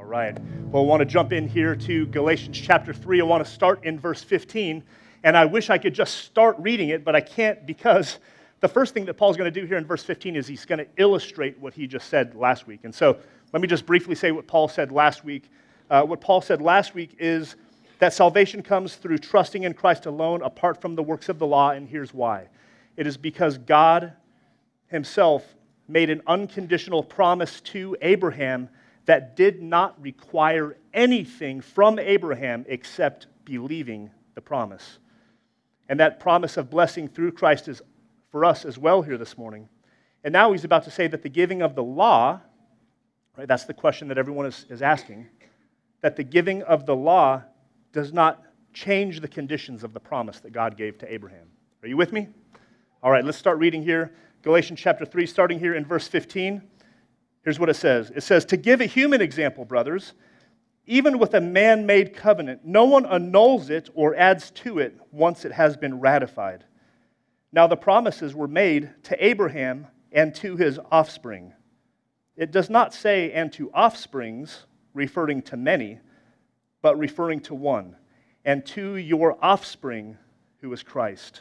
All right. Well, I want to jump in here to Galatians chapter 3. I want to start in verse 15. And I wish I could just start reading it, but I can't because the first thing that Paul's going to do here in verse 15 is he's going to illustrate what he just said last week. And so let me just briefly say what Paul said last week. What Paul said last week is that salvation comes through trusting in Christ alone apart from the works of the law, and here's why. It is because God himself made an unconditional promise to Abraham that did not require anything from Abraham except believing the promise. And that promise of blessing through Christ is for us as well here this morning. And now he's about to say that the giving of the law, right, that's the question that everyone is asking, that the giving of the law does not change the conditions of the promise that God gave to Abraham. Are you with me? All right, let's start reading here. Galatians chapter 3, starting here in verse 15. Here's what it says. It says, "To give a human example, brothers, even with a man-made covenant, no one annuls it or adds to it once it has been ratified. Now the promises were made to Abraham and to his offspring. It does not say, and to offsprings, referring to many, but referring to one, and to your offspring, who is Christ.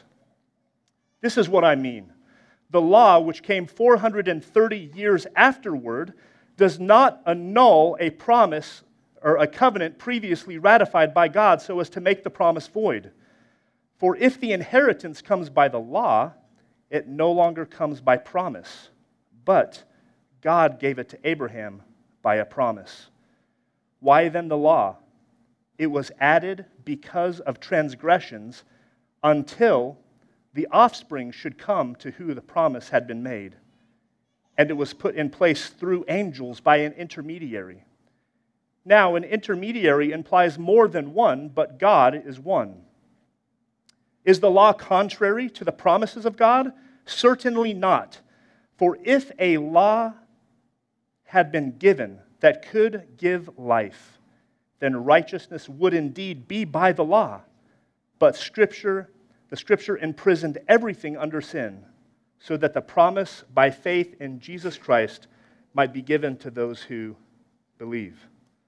This is what I mean. The law, which came 430 years afterward, does not annul a promise or a covenant previously ratified by God so as to make the promise void. For if the inheritance comes by the law, it no longer comes by promise, but God gave it to Abraham by a promise. Why then the law? It was added because of transgressions until the offspring should come to who the promise had been made. And it was put in place through angels by an intermediary. Now, an intermediary implies more than one, but God is one. Is the law contrary to the promises of God? Certainly not. For if a law had been given that could give life, then righteousness would indeed be by the law. But the Scripture imprisoned everything under sin, so that the promise by faith in Jesus Christ might be given to those who believe."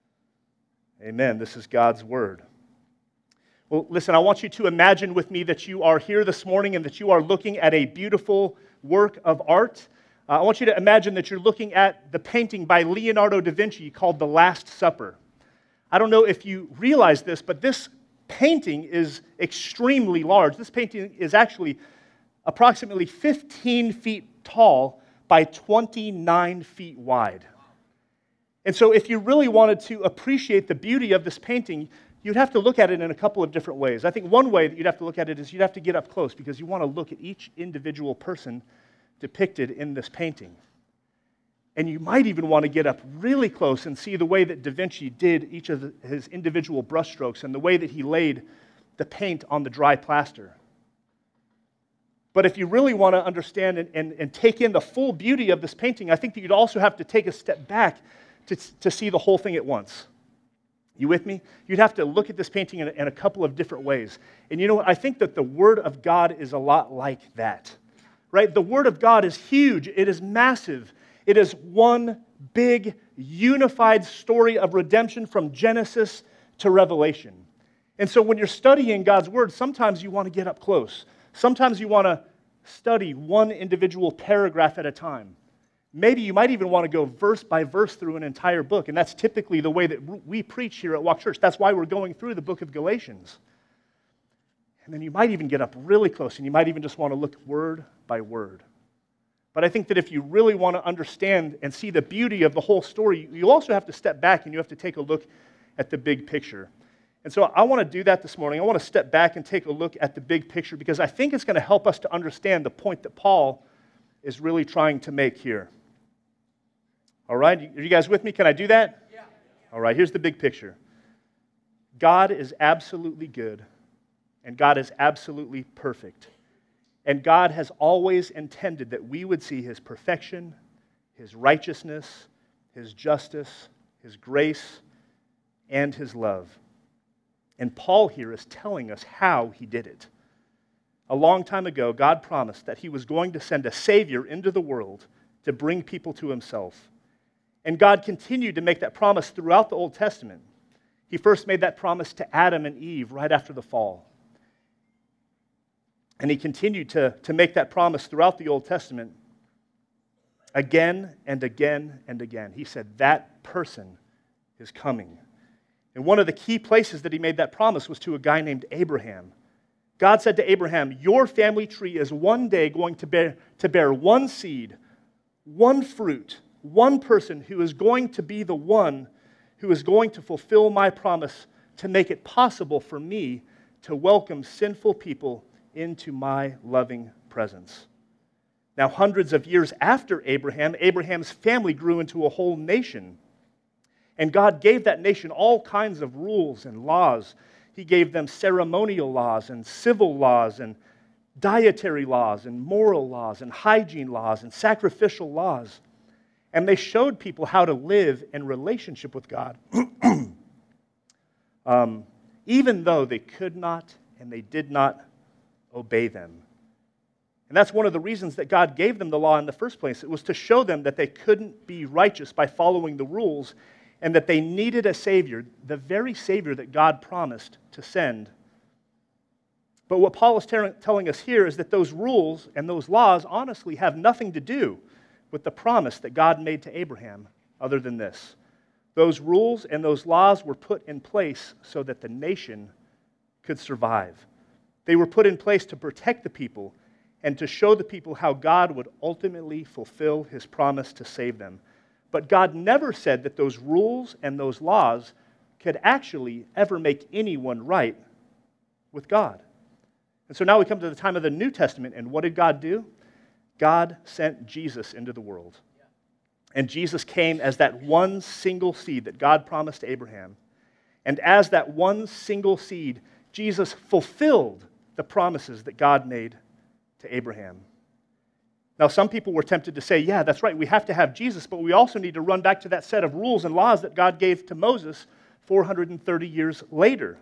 Amen. This is God's word. Well, listen, I want you to imagine with me that you are here this morning and that you are looking at a beautiful work of art. I want you to imagine that you're looking at the painting by Leonardo da Vinci called The Last Supper. I don't know if you realize this, but this painting is extremely large. This painting is actually approximately 15 feet tall by 29 feet wide. And so if you really wanted to appreciate the beauty of this painting, you'd have to look at it in a couple of different ways. I think one way that you'd have to look at it is you'd have to get up close because you want to look at each individual person depicted in this painting. And you might even want to get up really close and see the way that Da Vinci did each of his individual brushstrokes and the way that he laid the paint on the dry plaster. But if you really want to understand and take in the full beauty of this painting, I think that you'd also have to take a step back to see the whole thing at once. You with me? You'd have to look at this painting in a couple of different ways. And you know what? I think that the Word of God is a lot like that. Right? The Word of God is huge. It is massive. It is one big, unified story of redemption from Genesis to Revelation. And so when you're studying God's Word, sometimes you want to get up close. Sometimes you want to study one individual paragraph at a time. Maybe you might even want to go verse by verse through an entire book, and that's typically the way that we preach here at Walk Church. That's why we're going through the book of Galatians. And then you might even get up really close, and you might even just want to look word by word. But I think that if you really want to understand and see the beauty of the whole story, you also have to step back and you have to take a look at the big picture. And so I want to do that this morning. I want to step back and take a look at the big picture because I think it's going to help us to understand the point that Paul is really trying to make here. All right? Are you guys with me? Can I do that? Yeah. All right, here's the big picture. God is absolutely good, and God is absolutely perfect. And God has always intended that we would see His perfection, His righteousness, His justice, His grace, and His love. And Paul here is telling us how He did it. A long time ago, God promised that He was going to send a Savior into the world to bring people to Himself. And God continued to make that promise throughout the Old Testament. He first made that promise to Adam and Eve right after the fall. And he continued to make that promise throughout the Old Testament again and again and again. He said, that person is coming. And one of the key places that he made that promise was to a guy named Abraham. God said to Abraham, your family tree is one day going to bear one seed, one fruit, one person who is going to be the one who is going to fulfill my promise to make it possible for me to welcome sinful people into my loving presence. Now, hundreds of years after Abraham, Abraham's family grew into a whole nation. And God gave that nation all kinds of rules and laws. He gave them ceremonial laws and civil laws and dietary laws and moral laws and hygiene laws and sacrificial laws. And they showed people how to live in relationship with God, even though they could not and they did not obey them. And that's one of the reasons that God gave them the law in the first place. It was to show them that they couldn't be righteous by following the rules and that they needed a Savior, the very Savior that God promised to send. But what Paul is telling us here is that those rules and those laws honestly have nothing to do with the promise that God made to Abraham other than this. Those rules and those laws were put in place so that the nation could survive. They were put in place to protect the people and to show the people how God would ultimately fulfill his promise to save them. But God never said that those rules and those laws could actually ever make anyone right with God. And so now we come to the time of the New Testament, and what did God do? God sent Jesus into the world. And Jesus came as that one single seed that God promised to Abraham. And as that one single seed, Jesus fulfilled the promises that God made to Abraham. Now, some people were tempted to say, yeah, that's right, we have to have Jesus, but we also need to run back to that set of rules and laws that God gave to Moses 430 years later.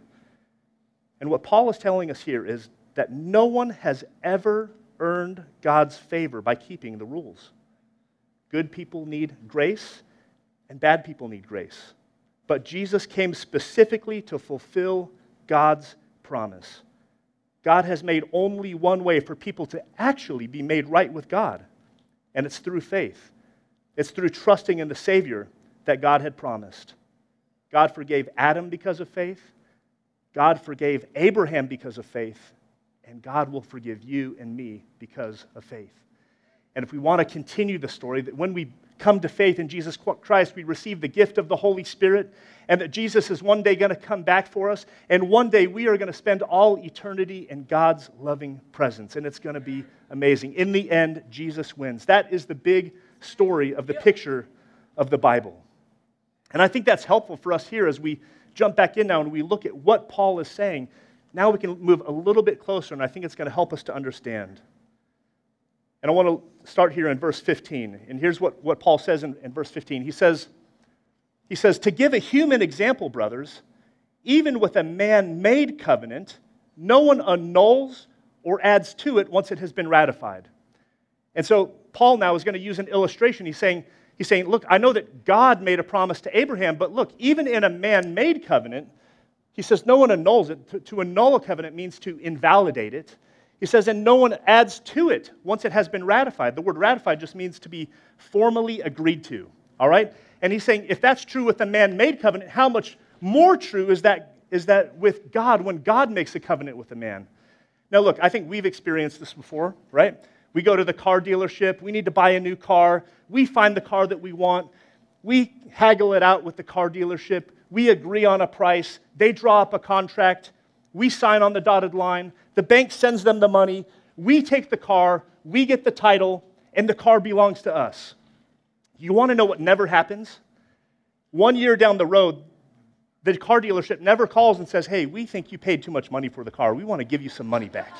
And what Paul is telling us here is that no one has ever earned God's favor by keeping the rules. Good people need grace, and bad people need grace. But Jesus came specifically to fulfill God's promise. God has made only one way for people to actually be made right with God, and it's through faith. It's through trusting in the Savior that God had promised. God forgave Adam because of faith. God forgave Abraham because of faith. And God will forgive you and me because of faith. And if we want to continue the story, that when we come to faith in Jesus Christ, we receive the gift of the Holy Spirit, and that Jesus is one day going to come back for us, and one day we are going to spend all eternity in God's loving presence, and it's going to be amazing. In the end, Jesus wins. That is the big story of the picture of the Bible. And I think that's helpful for us here as we jump back in now and we look at what Paul is saying. Now we can move a little bit closer, and I think it's going to help us to understand. And I want to start here in verse 15. And here's what Paul says in verse 15. He says, to give a human example, brothers, even with a man-made covenant, no one annuls or adds to it once it has been ratified. And so Paul now is going to use an illustration. He's saying, look, I know that God made a promise to Abraham, but look, even in a man-made covenant, he says no one annuls it. To annul a covenant means to invalidate it. He says, and no one adds to it once it has been ratified. The word ratified just means to be formally agreed to, all right? And he's saying, if that's true with a man-made covenant, how much more true is that with God when God makes a covenant with a man? Now look, I think we've experienced this before, right? We go to the car dealership, we need to buy a new car, we find the car that we want, we haggle it out with the car dealership, we agree on a price, they draw up a contract, we sign on the dotted line, the bank sends them the money, we take the car, we get the title, and the car belongs to us. You want to know what never happens? 1 year down the road, the car dealership never calls and says, hey, we think you paid too much money for the car, we want to give you some money back.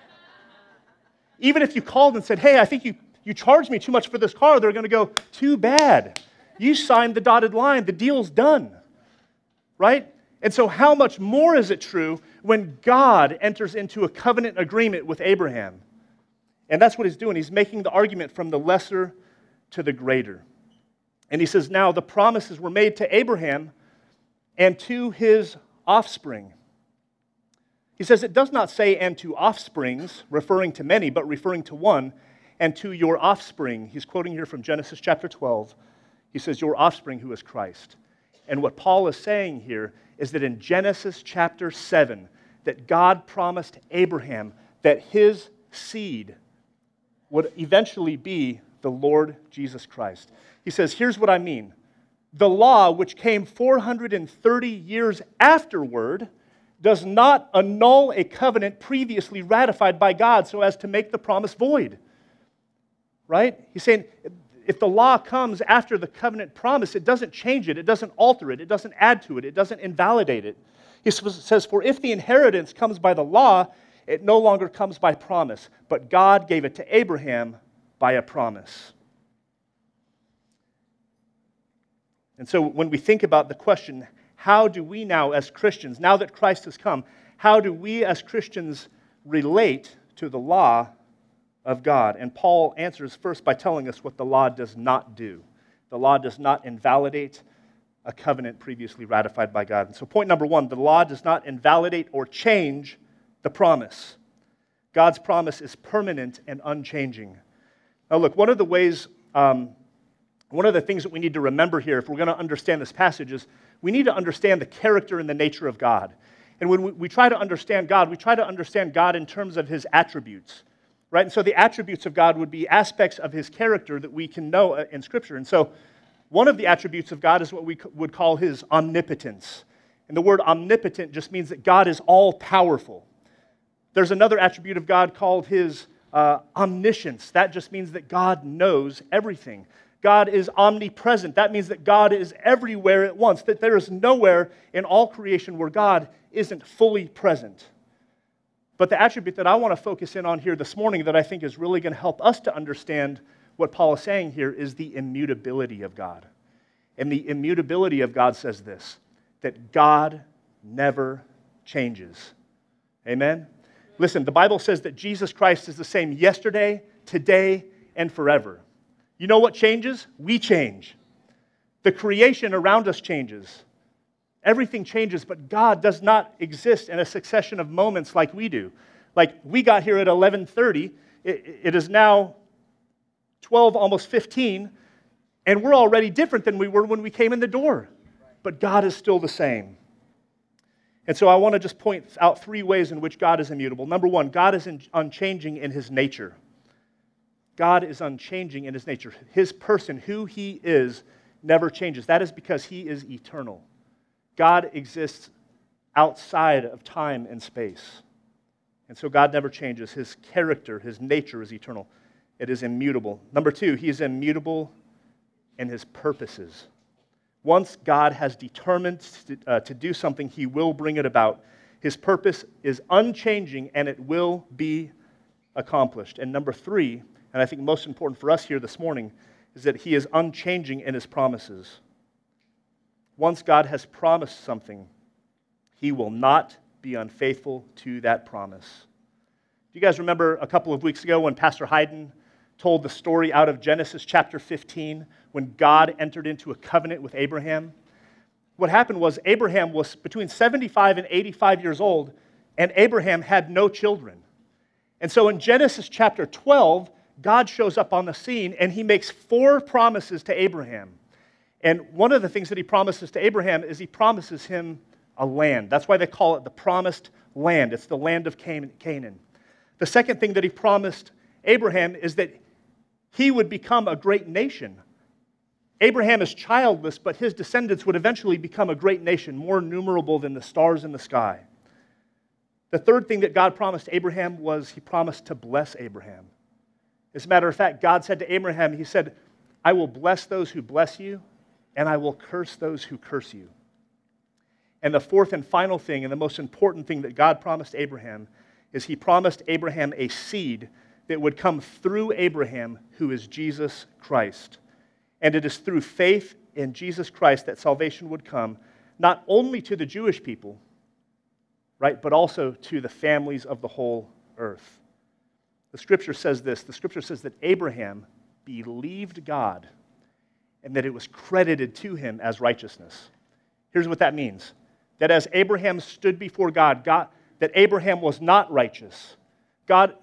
Even if you called and said, hey, I think you charged me too much for this car, they're going to go, too bad. You signed the dotted line, the deal's done. Right? And so how much more is it true when God enters into a covenant agreement with Abraham? And that's what he's doing. He's making the argument from the lesser to the greater. And he says, now the promises were made to Abraham and to his offspring. He says it does not say and to offsprings, referring to many, but referring to one, and to your offspring. He's quoting here from Genesis chapter 12. He says, your offspring who is Christ. And what Paul is saying here is that in Genesis chapter 7, that God promised Abraham that his seed would eventually be the Lord Jesus Christ. He says, here's what I mean. The law, which came 430 years afterward, does not annul a covenant previously ratified by God so as to make the promise void. Right? He's saying, if the law comes after the covenant promise, it doesn't change it, it doesn't alter it, it doesn't add to it, it doesn't invalidate it. He says, for if the inheritance comes by the law, it no longer comes by promise, but God gave it to Abraham by a promise. And so when we think about the question, how do we now as Christians, now that Christ has come, how do we as Christians relate to the law of God? And Paul answers first by telling us what the law does not do. The law does not invalidate a covenant previously ratified by God. And so point number one, the law does not invalidate or change the promise. God's promise is permanent and unchanging. Now look, one of the things that we need to remember here, if we're going to understand this passage, is we need to understand the character and the nature of God. And when we try to understand God, we try to understand God in terms of his attributes. Right? And so the attributes of God would be aspects of his character that we can know in Scripture. And so one of the attributes of God is what we would call his omnipotence. And the word omnipotent just means that God is all-powerful. There's another attribute of God called his omniscience. That just means that God knows everything. God is omnipresent. That means that God is everywhere at once, that there is nowhere in all creation where God isn't fully present. But the attribute that I want to focus in on here this morning that I think is really going to help us to understand what Paul is saying here is the immutability of God. And the immutability of God says this, that God never changes. Amen? Listen, the Bible says that Jesus Christ is the same yesterday, today, and forever. You know what changes? We change. The creation around us changes. Everything changes, but God does not exist in a succession of moments like we do. Like we got here at 11:30, it is now 12, almost 15, and we're already different than we were when we came in the door. But God is still the same. And so I want to just point out three ways in which God is immutable. Number one, God is unchanging in his nature. God is unchanging in his nature. His person, who he is, never changes. That is because he is eternal. God exists outside of time and space. And so God never changes. His character, his nature is eternal. It is immutable. Number two, he is immutable in his purposes. Once God has determined to do something, he will bring it about. His purpose is unchanging and it will be accomplished. And number three, and I think most important for us here this morning, is that he is unchanging in his promises. Once God has promised something, he will not be unfaithful to that promise. Do you guys remember a couple of weeks ago when Pastor Hayden told the story out of Genesis chapter 15 when God entered into a covenant with Abraham? What happened was Abraham was between 75 and 85 years old, and Abraham had no children. And so in Genesis chapter 12, God shows up on the scene and he makes 4 promises to Abraham. And one of the things that he promises to Abraham is he promises him a land. That's why they call it the promised land. It's the land of Canaan. The second thing that he promised Abraham is that he would become a great nation. Abraham is childless, but his descendants would eventually become a great nation, more numerable than the stars in the sky. The third thing that God promised Abraham was he promised to bless Abraham. As a matter of fact, God said to Abraham, he said, I will bless those who bless you, and I will curse those who curse you. And the fourth and final thing, and the most important thing that God promised Abraham, is he promised Abraham a seed that would come through Abraham, who is Jesus Christ. And it is through faith in Jesus Christ that salvation would come, not only to the Jewish people, right, but also to the families of the whole earth. The Scripture says this. The Scripture says that Abraham believed God, and that it was credited to him as righteousness. Here's what that means. That as Abraham stood before God, that Abraham was not righteous. God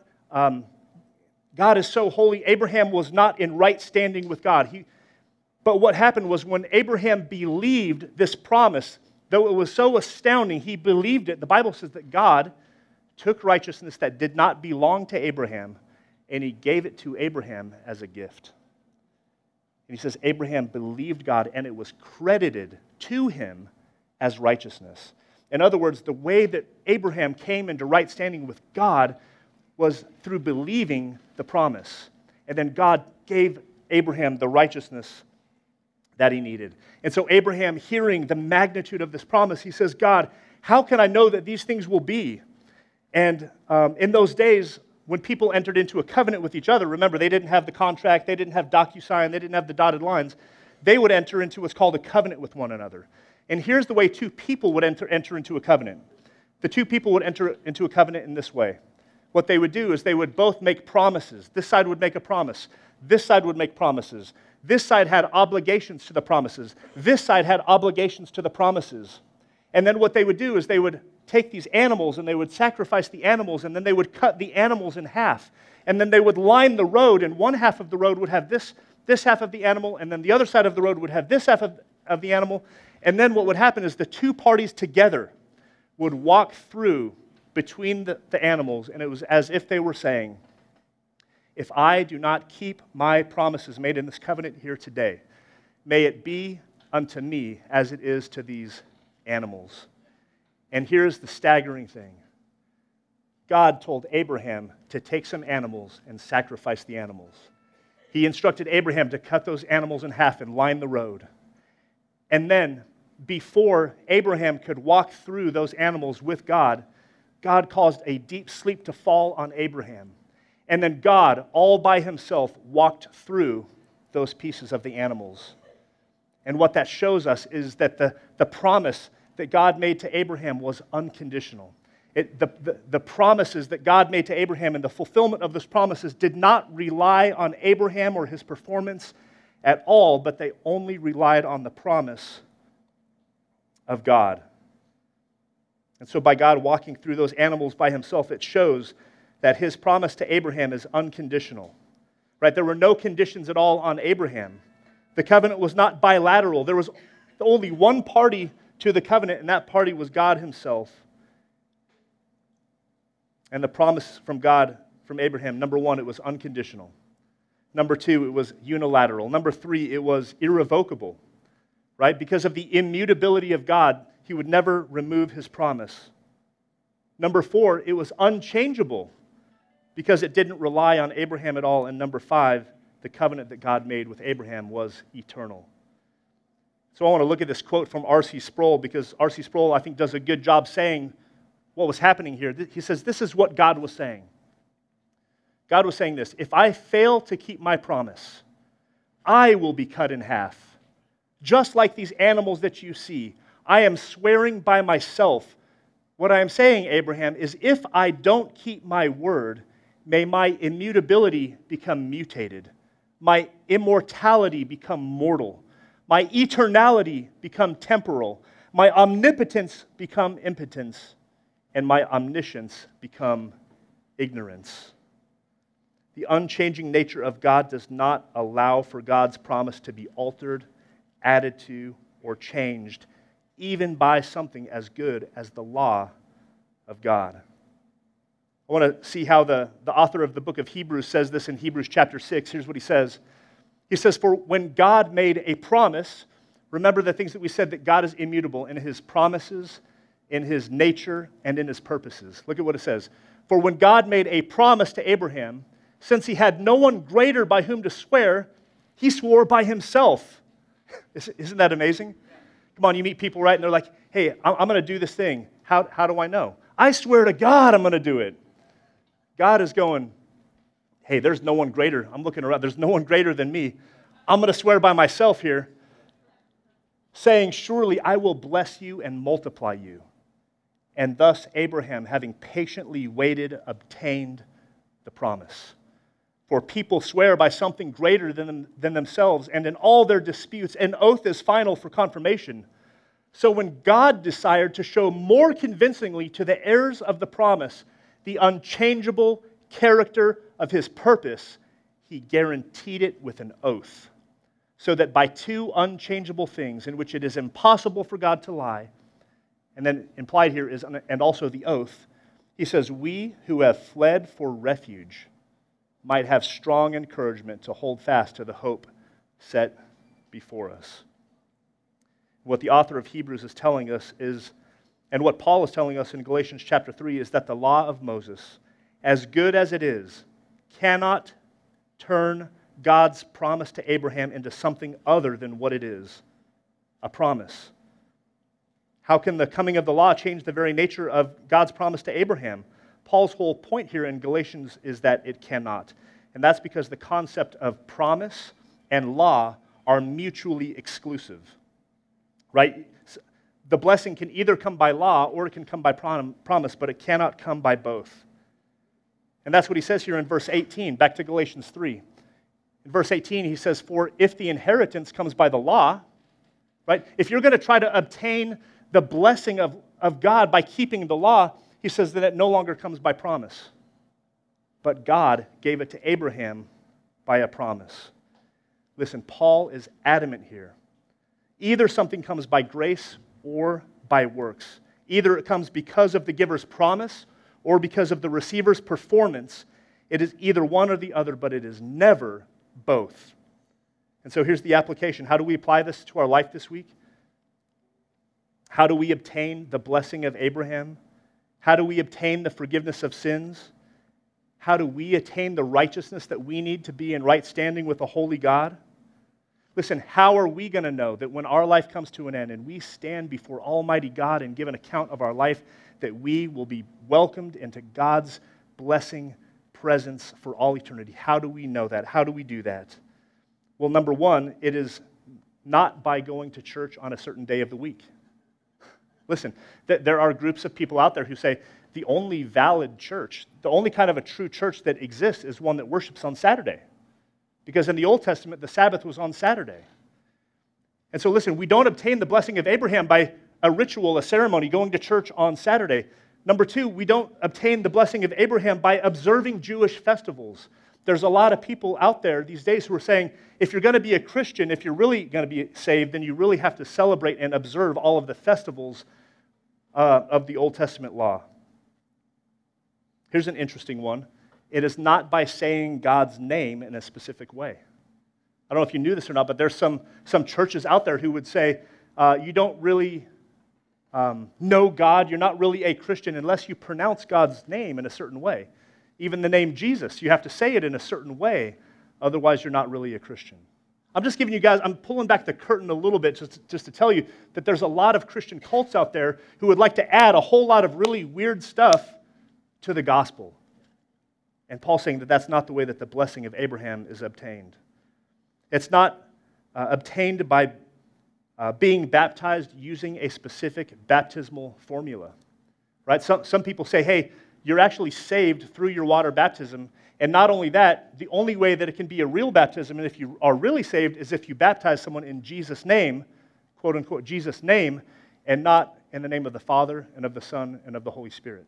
is so holy, Abraham was not in right standing with God. But what happened was when Abraham believed this promise, though it was so astounding, he believed it. The Bible says that God took righteousness that did not belong to Abraham, and he gave it to Abraham as a gift. And he says Abraham believed God, and it was credited to him as righteousness. In other words, the way that Abraham came into right standing with God was through believing the promise. And then God gave Abraham the righteousness that he needed. And so Abraham, hearing the magnitude of this promise, he says, God, how can I know that these things will be? And in those days, when people entered into a covenant with each other, remember, they didn't have the contract, they didn't have DocuSign, they didn't have the dotted lines. They would enter into what's called a covenant with one another. And here's the way two people would enter into a covenant. The two people would enter into a covenant in this way. What they would do is they would both make promises. This side would make a promise. This side would make promises. This side had obligations to the promises. This side had obligations to the promises. And then what they would do is they would take these animals and they would sacrifice the animals, and then they would cut the animals in half. And then they would line the road, and one half of the road would have this half of the animal, and then the other side of the road would have this half of the animal. And then what would happen is the two parties together would walk through between the animals, and it was as if they were saying, if I do not keep my promises made in this covenant here today, may it be unto me as it is to these animals. And here's the staggering thing. God told Abraham to take some animals and sacrifice the animals. He instructed Abraham to cut those animals in half and line the road. And then, before Abraham could walk through those animals with God, God caused a deep sleep to fall on Abraham. And then God, all by himself, walked through those pieces of the animals. And what that shows us is that the promise that God made to Abraham was unconditional. The promises that God made to Abraham and the fulfillment of those promises did not rely on Abraham or his performance at all, but they only relied on the promise of God. And so by God walking through those animals by himself, it shows that his promise to Abraham is unconditional. Right? There were no conditions at all on Abraham. The covenant was not bilateral. There was only one party to the covenant, and that party was God himself. And the promise from God, from Abraham, number one, it was unconditional. Number two, it was unilateral. Number three, it was irrevocable. Right? Because of the immutability of God, he would never remove his promise. Number four, it was unchangeable because it didn't rely on Abraham at all. And number five, the covenant that God made with Abraham was eternal. So I want to look at this quote from R.C. Sproul, because R.C. Sproul, I think, does a good job saying what was happening here. He says, this is what God was saying. God was saying this: if I fail to keep my promise, I will be cut in half. Just like these animals that you see, I am swearing by myself. What I am saying, Abraham, is if I don't keep my word, may my immutability become mutated, my immortality become mortal, my eternality become temporal, my omnipotence become impotence, and my omniscience become ignorance. The unchanging nature of God does not allow for God's promise to be altered, added to, or changed, even by something as good as the law of God. I want to see how the author of the book of Hebrews says this in Hebrews chapter 6. Here's what he says. He says, for when God made a promise, remember the things that we said, that God is immutable in his promises, in his nature, and in his purposes. Look at what it says. For when God made a promise to Abraham, since he had no one greater by whom to swear, he swore by himself. Isn't that amazing? Come on, you meet people, right? And they're like, hey, I'm going to do this thing. How do I know? I swear to God I'm going to do it. God is going, hey, there's no one greater. I'm looking around. There's no one greater than me. I'm going to swear by myself here, saying, surely I will bless you and multiply you. And thus Abraham, having patiently waited, obtained the promise. For people swear by something greater than themselves, and in all their disputes, an oath is final for confirmation. So when God desired to show more convincingly to the heirs of the promise the unchangeable character of his purpose, he guaranteed it with an oath, so that by two unchangeable things in which it is impossible for God to lie, and then implied here is, and also the oath, he says, we who have fled for refuge might have strong encouragement to hold fast to the hope set before us. What the author of Hebrews is telling us is, and what Paul is telling us in Galatians chapter 3, is that the law of Moses, as good as it is, cannot turn God's promise to Abraham into something other than what it is, a promise. How can the coming of the law change the very nature of God's promise to Abraham? Paul's whole point here in Galatians is that it cannot. And that's because the concept of promise and law are mutually exclusive. Right? The blessing can either come by law or it can come by promise, but it cannot come by both. And that's what he says here in verse 18, back to Galatians 3. In verse 18, he says, for if the inheritance comes by the law, right? If you're going to try to obtain the blessing of God by keeping the law, he says that it no longer comes by promise. But God gave it to Abraham by a promise. Listen, Paul is adamant here. Either something comes by grace or by works. Either it comes because of the giver's promise or because of the receiver's performance. It is either one or the other, but it is never both. And so here's the application. How do we apply this to our life this week? How do we obtain the blessing of Abraham? How do we obtain the forgiveness of sins? How do we attain the righteousness that we need to be in right standing with a holy God? Listen, how are we going to know that when our life comes to an end and we stand before Almighty God and give an account of our life, that we will be welcomed into God's blessing presence for all eternity? How do we know that? How do we do that? Well, number one, it is not by going to church on a certain day of the week. Listen, there are groups of people out there who say the only valid church, the only kind of a true church that exists is one that worships on Saturday. Because in the Old Testament, the Sabbath was on Saturday. And so listen, we don't obtain the blessing of Abraham by a ritual, a ceremony, going to church on Saturday. Number two, we don't obtain the blessing of Abraham by observing Jewish festivals. There's a lot of people out there these days who are saying, if you're going to be a Christian, if you're really going to be saved, then you really have to celebrate and observe all of the festivals of the Old Testament law. Here's an interesting one. It is not by saying God's name in a specific way. I don't know if you knew this or not, but there's some churches out there who would say, you don't really know God, you're not really a Christian unless you pronounce God's name in a certain way. Even the name Jesus, you have to say it in a certain way, otherwise you're not really a Christian. I'm just giving you guys, I'm pulling back the curtain a little bit just to tell you that there's a lot of Christian cults out there who would like to add a whole lot of really weird stuff to the gospel. And Paul's saying that that's not the way that the blessing of Abraham is obtained. It's not obtained by being baptized using a specific baptismal formula. Right? Some people say, hey, you're actually saved through your water baptism. And not only that, the only way that it can be a real baptism, and if you are really saved, is if you baptize someone in Jesus' name, quote unquote, Jesus' name, and not in the name of the Father and of the Son and of the Holy Spirit.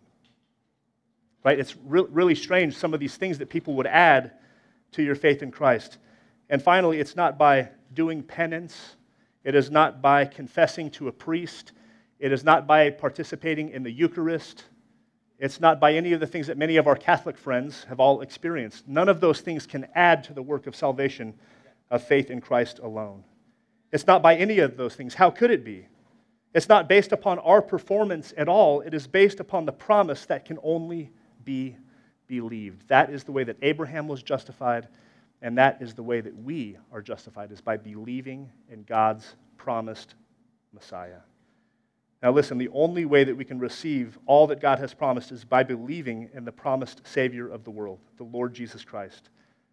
Right? It's really strange, some of these things that people would add to your faith in Christ. And finally, it's not by doing penance. It is not by confessing to a priest. It is not by participating in the Eucharist. It's not by any of the things that many of our Catholic friends have all experienced. None of those things can add to the work of salvation of faith in Christ alone. It's not by any of those things. How could it be? It's not based upon our performance at all. It is based upon the promise that can only be believed. That is the way that Abraham was justified, and that is the way that we are justified, is by believing in God's promised Messiah. Now listen, the only way that we can receive all that God has promised is by believing in the promised Savior of the world, the Lord Jesus Christ.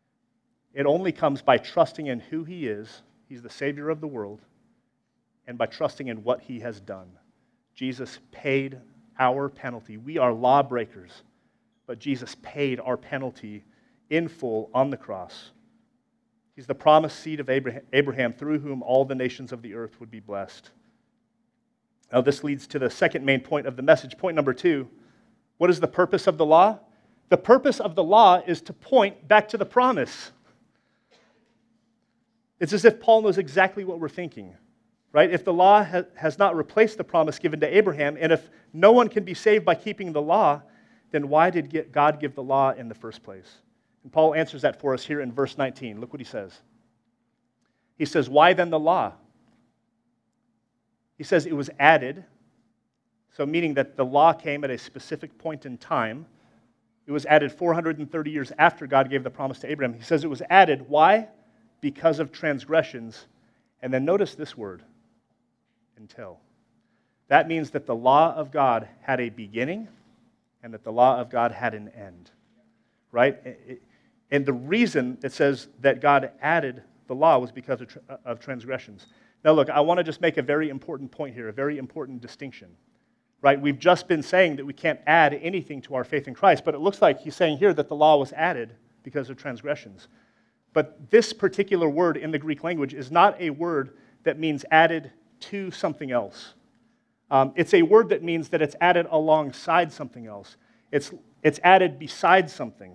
It only comes by trusting in who He is. He's the Savior of the world, and by trusting in what He has done. Jesus paid our penalty. We are lawbreakers, but Jesus paid our penalty in full on the cross. He's the promised seed of Abraham, through whom all the nations of the earth would be blessed. Now, this leads to the second main point of the message. Point number 2. What is the purpose of the law? The purpose of the law is to point back to the promise. It's as if Paul knows exactly what we're thinking, right? If the law has not replaced the promise given to Abraham, and if no one can be saved by keeping the law, then why did God give the law in the first place? And Paul answers that for us here in verse 19. Look what he says. He says, why then the law? He says it was added, so meaning that the law came at a specific point in time. It was added 430 years after God gave the promise to Abraham. He says it was added. Why? Because of transgressions. And then notice this word, until. That means that the law of God had a beginning and that the law of God had an end, right? And the reason it says that God added the law was because of transgressions. Now look, I want to just make a very important point here, a very important distinction, right? We've just been saying that we can't add anything to our faith in Christ, but it looks like he's saying here that the law was added because of transgressions. But this particular word in the Greek language is not a word that means added to something else. It's a word that means that it's added alongside something else. It's added beside something.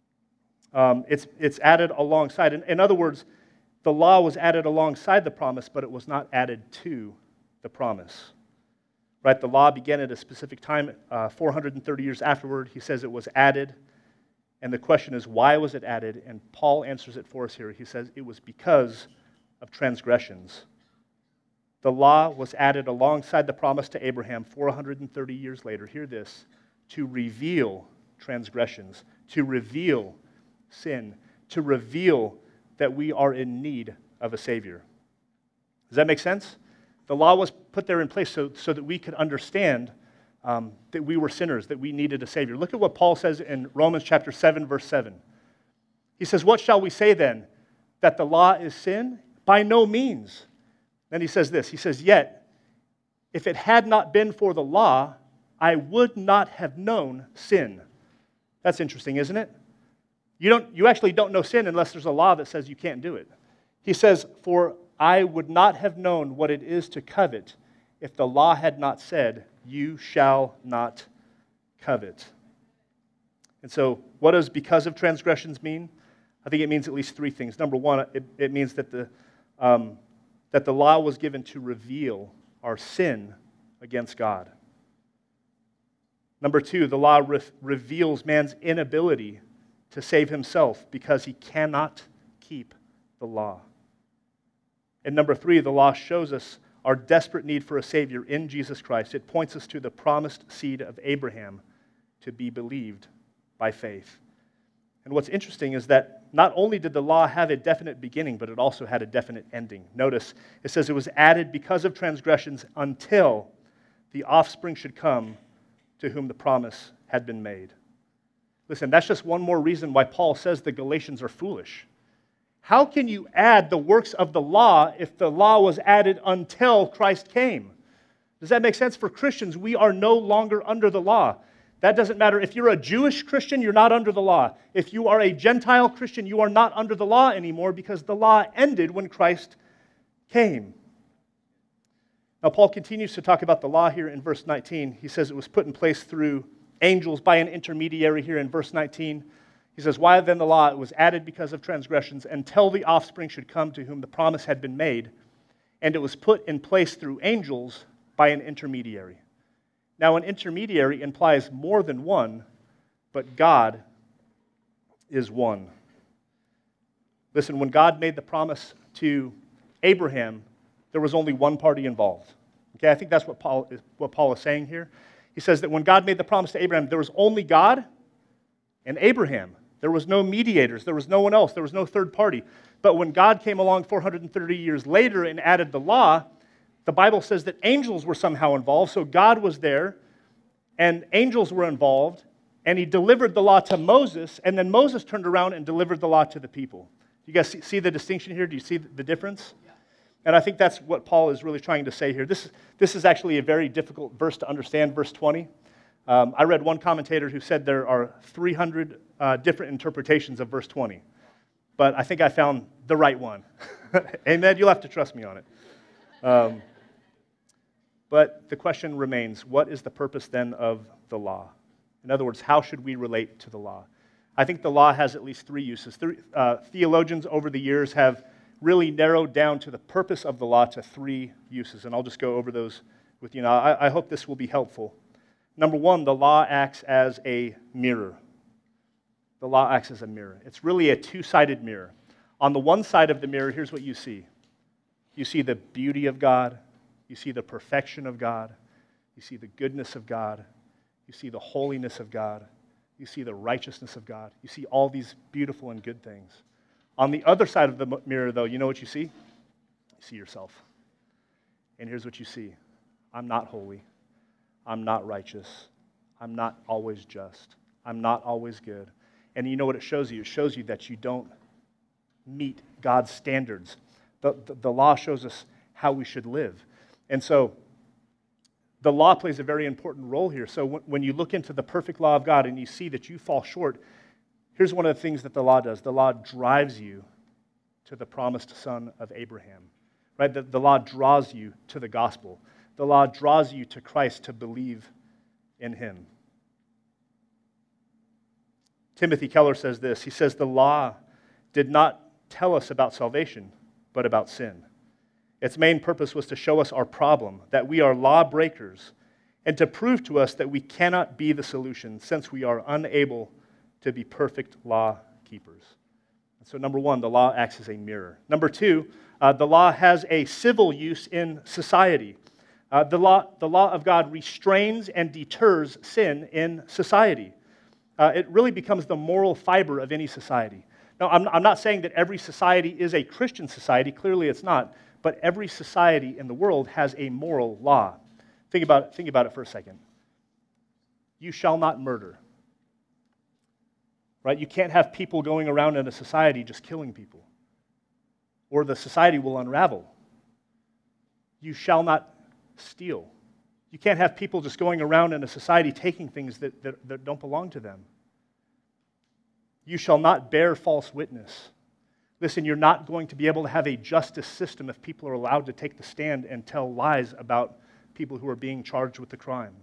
It's added alongside. In other words, the law was added alongside the promise, but it was not added to the promise. Right? The law began at a specific time, 430 years afterward. He says it was added. And the question is, why was it added? And Paul answers it for us here. He says it was because of transgressions. The law was added alongside the promise to Abraham 430 years later. Hear this, to reveal transgressions, to reveal sin, to reveal that we are in need of a Savior. Does that make sense? The law was put there in place so that we could understand that we were sinners, that we needed a Savior. Look at what Paul says in Romans chapter 7, verse 7. He says, what shall we say then? That the law is sin? By no means. Then he says this, he says, yet, if it had not been for the law, I would not have known sin. That's interesting, isn't it? You actually don't know sin unless there's a law that says you can't do it. He says, for I would not have known what it is to covet if the law had not said, you shall not covet. And so, what does because of transgressions mean? I think it means at least three things. Number one, it means that the law was given to reveal our sin against God. Number two, the law reveals man's inability to save himself because he cannot keep the law. And number three, the law shows us our desperate need for a Savior in Jesus Christ. It points us to the promised seed of Abraham to be believed by faith. And what's interesting is that not only did the law have a definite beginning, but it also had a definite ending. Notice, it says it was added because of transgressions until the offspring should come to whom the promise had been made. Listen, that's just one more reason why Paul says the Galatians are foolish. How can you add the works of the law if the law was added until Christ came? Does that make sense? For Christians, we are no longer under the law. That doesn't matter. If you're a Jewish Christian, you're not under the law. If you are a Gentile Christian, you are not under the law anymore because the law ended when Christ came. Now, Paul continues to talk about the law here in verse 19. He says it was put in place through angels by an intermediary here in verse 19. He says, why then the law? It was added because of transgressions until the offspring should come to whom the promise had been made. And it was put in place through angels by an intermediary. Now, an intermediary implies more than one, but God is one. Listen, when God made the promise to Abraham, there was only one party involved. Okay, I think that's what Paul is saying here. He says that when God made the promise to Abraham, there was only God and Abraham. There was no mediators. There was no one else. There was no third party. But when God came along 430 years later and added the law, the Bible says that angels were somehow involved. So God was there, and angels were involved, and he delivered the law to Moses, and then Moses turned around and delivered the law to the people. You guys see the distinction here? Do you see the difference? Yeah. And I think that's what Paul is really trying to say here. This is actually a very difficult verse to understand, verse 20. I read one commentator who said there are 300 different interpretations of verse 20, but I think I found the right one. Amen? You'll have to trust me on it. But the question remains, what is the purpose then of the law? In other words, how should we relate to the law? I think the law has at least three uses. Theologians over the years have really narrowed down to the purpose of the law to three uses, and I'll just go over those with you now. I hope this will be helpful. Number one, the law acts as a mirror. The law acts as a mirror. It's really a two-sided mirror. On the one side of the mirror, here's what you see. You see the beauty of God. You see the perfection of God. You see the goodness of God. You see the holiness of God. You see the righteousness of God. You see all these beautiful and good things. On the other side of the mirror, though, you know what you see? You see yourself. And here's what you see. I'm not holy. I'm not righteous. I'm not always just. I'm not always good. And you know what it shows you? It shows you that you don't meet God's standards. The law shows us how we should live. And so the law plays a very important role here. So when you look into the perfect law of God and you see that you fall short, here's one of the things that the law does. The law drives you to the promised son of Abraham. Right? The law draws you to the gospel. The law draws you to Christ to believe in him. Timothy Keller says this. He says, the law did not tell us about salvation, but about sin. Its main purpose was to show us our problem, that we are lawbreakers, and to prove to us that we cannot be the solution since we are unable to be perfect law keepers. And so number one, the law acts as a mirror. Number two, the law has a civil use in society. The law of God restrains and deters sin in society. It really becomes the moral fiber of any society. Now, I'm not saying that every society is a Christian society. Clearly it's not. But every society in the world has a moral law. Think about it for a second. You shall not murder. Right? You can't have people going around in a society just killing people, or the society will unravel. You shall not steal. You can't have people just going around in a society taking things that don't belong to them. You shall not bear false witness. Listen, you're not going to be able to have a justice system if people are allowed to take the stand and tell lies about people who are being charged with the crime.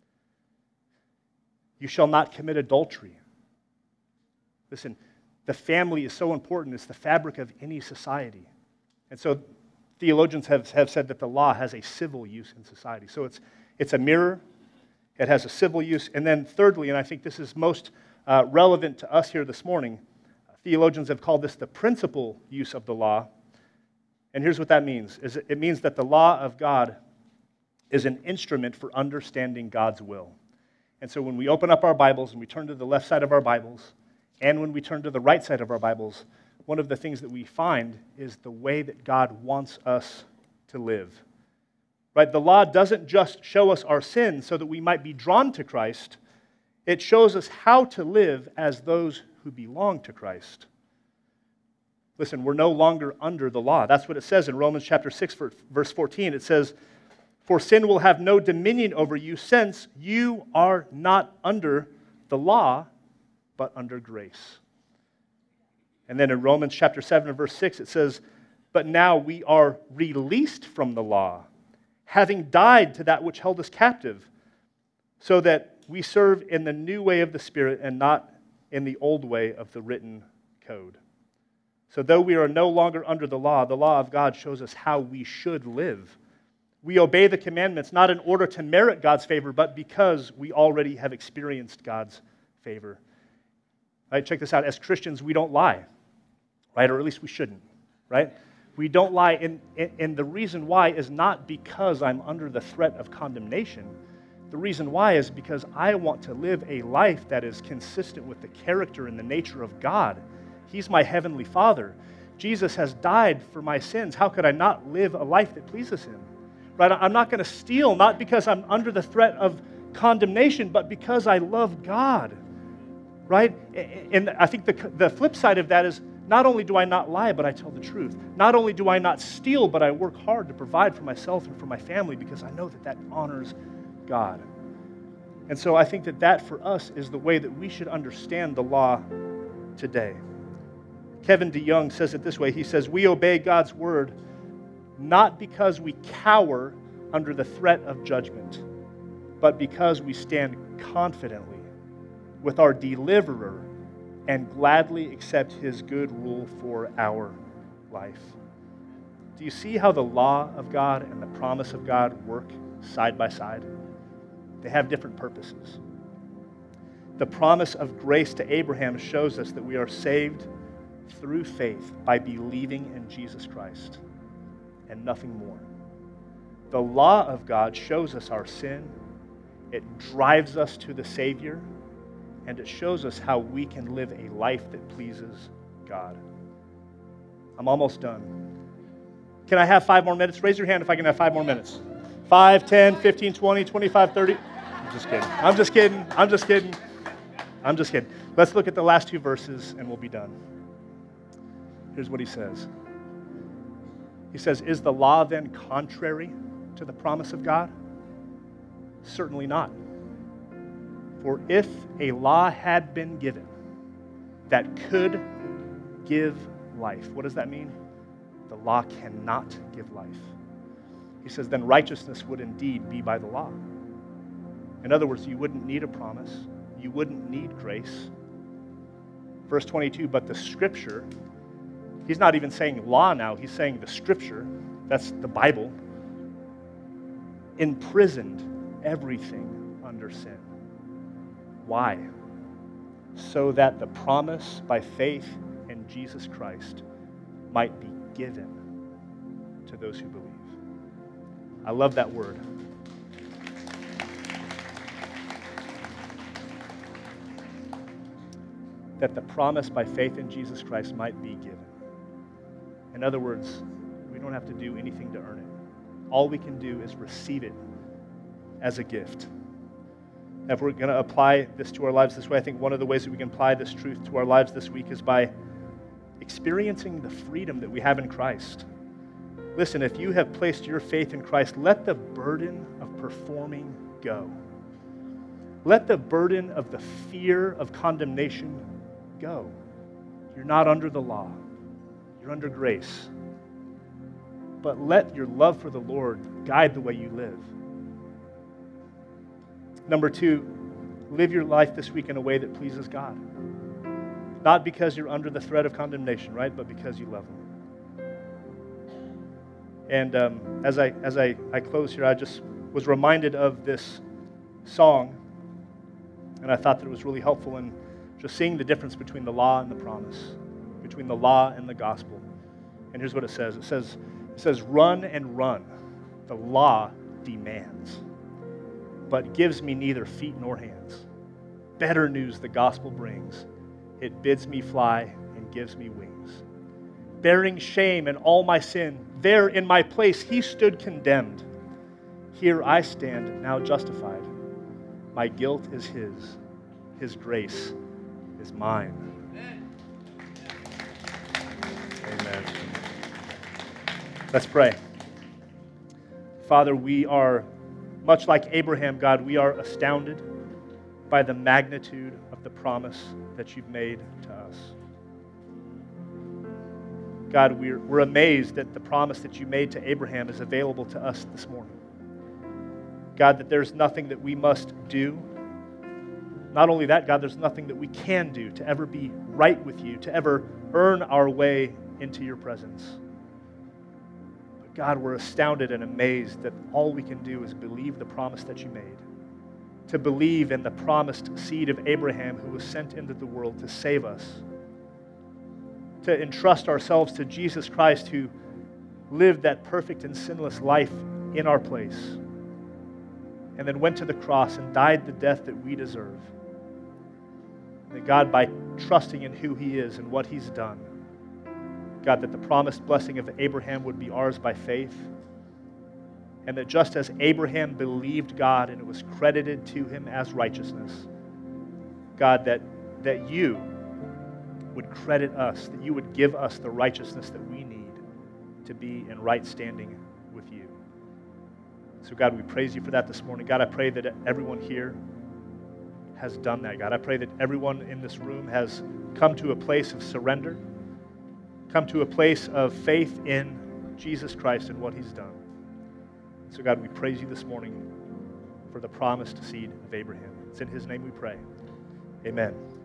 You shall not commit adultery. Listen, the family is so important. It's the fabric of any society. And so theologians have said that the law has a civil use in society. So it's a mirror. It has a civil use. And then thirdly, and I think this is most relevant to us here this morning, theologians have called this the principal use of the law. And here's what that means. It means that the law of God is an instrument for understanding God's will. And so when we open up our Bibles and we turn to the left side of our Bibles, and when we turn to the right side of our Bibles, one of the things that we find is the way that God wants us to live. Right? The law doesn't just show us our sin so that we might be drawn to Christ. It shows us how to live as those who belong to Christ. Listen, we're no longer under the law. That's what it says in Romans chapter 6, verse 14. It says, "For sin will have no dominion over you, since you are not under the law, but under grace." And then in Romans chapter 7 and verse 6, it says, "But now we are released from the law, having died to that which held us captive, so that we serve in the new way of the Spirit and not in the old way of the written code." So though we are no longer under the law of God shows us how we should live. We obey the commandments not in order to merit God's favor, but because we already have experienced God's favor. Right? Check this out. As Christians, we don't lie, right? Or at least we shouldn't, right? We don't lie, and the reason why is not because I'm under the threat of condemnation. The reason why is because I want to live a life that is consistent with the character and the nature of God. He's my heavenly Father. Jesus has died for my sins. How could I not live a life that pleases Him? Right? I'm not going to steal, not because I'm under the threat of condemnation, but because I love God. Right? And I think the flip side of that is not only do I not lie, but I tell the truth. Not only do I not steal, but I work hard to provide for myself and for my family because I know that that honors God. And so I think that for us is the way that we should understand the law today. Kevin DeYoung says it this way. He says, we obey God's word not because we cower under the threat of judgment, but because we stand confidently with our deliverer and gladly accept his good rule for our life. Do you see how the law of God and the promise of God work side by side? They have different purposes. The promise of grace to Abraham shows us that we are saved through faith by believing in Jesus Christ and nothing more. The law of God shows us our sin. It drives us to the Savior, and it shows us how we can live a life that pleases God. I'm almost done. Can I have 5 more minutes? Raise your hand if I can have 5 more minutes. 5, 10, 15, 20, 25, 30. I'm just kidding. Let's look at the last 2 verses and we'll be done. Here's what he says. He says, is the law then contrary to the promise of God? Certainly not. For if a law had been given that could give life, what does that mean? The law cannot give life. He says, then righteousness would indeed be by the law. In other words, you wouldn't need a promise. You wouldn't need grace. Verse 22, but the Scripture, he's not even saying law now, he's saying the Scripture, that's the Bible, imprisoned everything under sin. Why? So that the promise by faith in Jesus Christ might be given to those who believe. I love that word. That the promise by faith in Jesus Christ might be given. In other words, we don't have to do anything to earn it. All we can do is receive it as a gift. If we're going to apply this to our lives this way, I think one of the ways that we can apply this truth to our lives this week is by experiencing the freedom that we have in Christ. Listen, if you have placed your faith in Christ, let the burden of performing go. Let the burden of the fear of condemnation go. You're not under the law. You're under grace. But let your love for the Lord guide the way you live. Number 2, live your life this week in a way that pleases God. Not because you're under the threat of condemnation, right? But because you love Him. And as I close here, I just was reminded of this song, and I thought that it was really helpful in just seeing the difference between the law and the promise, between the law and the gospel. And here's what it says. It says, run and run, the law demands, but gives me neither feet nor hands. Better news the gospel brings. It bids me fly and gives me wings. Bearing shame and all my sin, there in my place He stood condemned. Here I stand now justified. My guilt is His grace is mine. Amen. Let's pray. Father, we are much like Abraham, God, we are astounded by the magnitude of the promise that You've made to us. God, we're amazed that the promise that You made to Abraham is available to us this morning. God, that there's nothing that we must do. Not only that, God, there's nothing that we can do to ever be right with You, to ever earn our way into Your presence. But God, we're astounded and amazed that all we can do is believe the promise that You made, to believe in the promised seed of Abraham who was sent into the world to save us, to entrust ourselves to Jesus Christ who lived that perfect and sinless life in our place, and then went to the cross and died the death that we deserve. That God, by trusting in who He is and what He's done, God, that the promised blessing of Abraham would be ours by faith, and that just as Abraham believed God and it was credited to him as righteousness, God, that You would credit us, that You would give us the righteousness that we need to be in right standing with You. So God, we praise You for that this morning. God, I pray that everyone here has done that, God. I pray that everyone in this room has come to a place of surrender, come to a place of faith in Jesus Christ and what he's done. So, God, we praise you this morning for the promised seed of Abraham. It's in his name we pray. Amen.